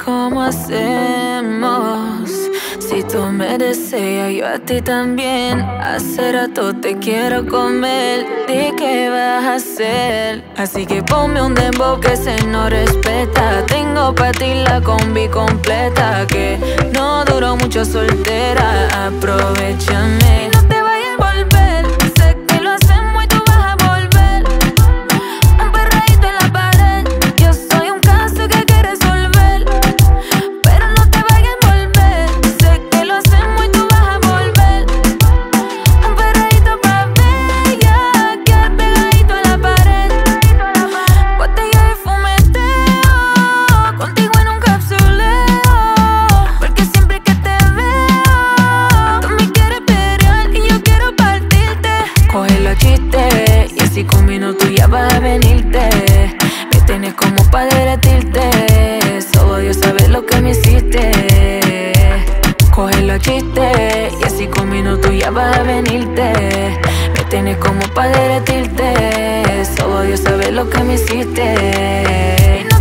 cómo hacemos. Si tú me deseas, yo a ti también. Hace rato te quiero comer. Di qué vas a hacer. Así que ponme un dembow que se no respeta. Tengo pa' ti la combi completa. Que no duró mucho soltera. Aprovechame. No te vayas a volver. Sé que lo hacemos y tú vas a volver. Un perreíto en la pared. Yo soy un caso que hay que resolver. Pero no te vayas a volver. Sé que lo hacemos y tú vas a volver. Un perreíto pa' bella, que pegadito a la pared. Botella de fumeteo, contigo en un capsuleo. Porque siempre que te veo, tú me quieres pelear y yo quiero partirte. Coge los chistes y así con minutos ya vas a venirte. Me tienes como pa' derretirte. Solo Dios sabe lo que me hiciste. Coge los chistes y así con minutos ya vas a venirte. Me tienes como pa' derretirte. Solo Dios sabe lo que me hiciste.